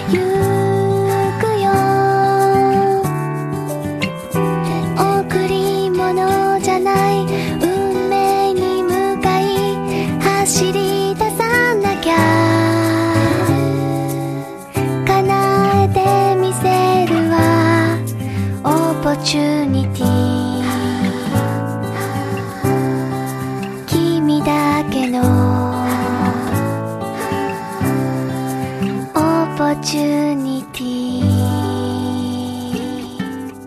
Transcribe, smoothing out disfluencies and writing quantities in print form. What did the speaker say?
行くよ。贈り物じゃない運命に向かい走り出さなきゃ。叶えてみせるわオポチュニティ。君だけのオポチュニティ。